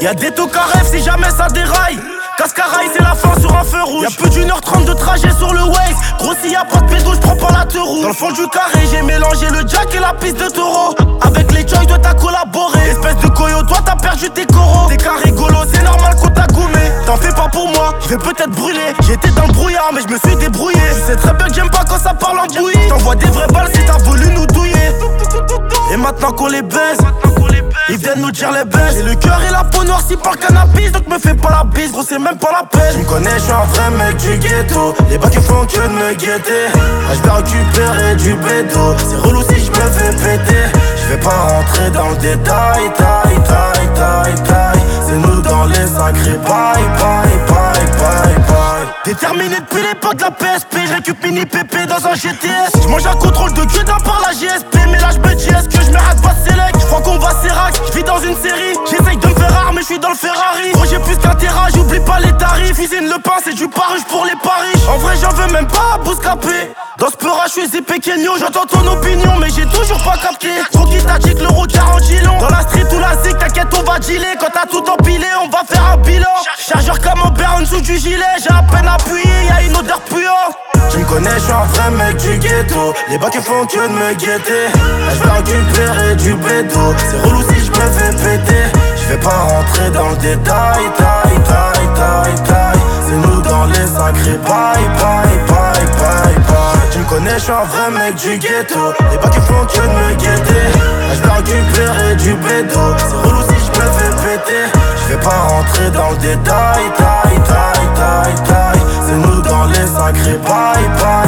Y'a des taux à rêve si jamais ça déraille. Cascaraï c'est la fin sur un feu rouge. Y'a plus d'1h30 de trajet sur le Waze. Gros s'il y a pas de pédo j'prends pas la teurou. Dans le fond du carré j'ai mélangé le jack et la piste de taureau. Avec les choice toi t'as collaboré. Espèce de coyo toi t'as perdu tes coraux. T'es qu'un rigolo c'est normal qu'on t'a goumé. T'en fais pas pour moi, je vais peut-être brûler. J'étais dans le brouillard mais je me suis débrouillé. Tu sais très bien que j'aime pas quand ça parle en bouillie. T'envoies des vraies balles si t'as voulu nous douiller. Et maintenant qu'on les baise, ils viennent nous dire les baisses. J'ai le cœur et la peau noircie par le cannabis. Donc me fais pas la bise, gros c'est même pas la peine. Tu me connais, je suis un vrai mec du ghetto. Les bacs ils font que de me guetter. Je vais récupérer du bédo. C'est relou si je me fais péter. Je vais pas rentrer dans le détail. C'est nous dans les sacrés bye. Déterminé depuis l'époque de la PSP. Je récup mini PP dans un GTS. Je mange un contrôle de queue d'un par la GSP. Mais là je me dis est-ce que je m'arrête pas de select. Je crois qu'on va Serac, je vis dans une série. J'essaye de me faire rare mais je suis dans le Ferrari. Gros j'ai plus qu'un terrain, j'oublie pas les tarifs. Usine le pain c'est du paruge pour les paris. En vrai j'en veux même pas à bouscaper. Dans ce peura je suis zippé Kenyo. J'entends ton opinion mais j'ai toujours pas capté. Trop qui t'a dit que l'euro 40 long. Dans la street ou la zig t'inquiète on va dealer. Quand t'as tout empilé on va faire un bilan. Chargeur camembert en dessous du gilet. J'ai à peine appuyé, y'a une odeur puante. Tu me connais, je suis un vrai mec du ghetto. Les bacs ils font que de me guetter. Je vais récupérer du bédo. C'est relou si je me fais péter. Je vais pas rentrer dans le détail. C'est nous dans les sacrés bye. Tu me connais, je suis un vrai mec du ghetto. Les bacs ils font que de me guetter. Je vais récupérer du bédo. C'est relou si je me fais péter. Je vais pas rentrer dans le détail. C'est nous dans les sacrés bye.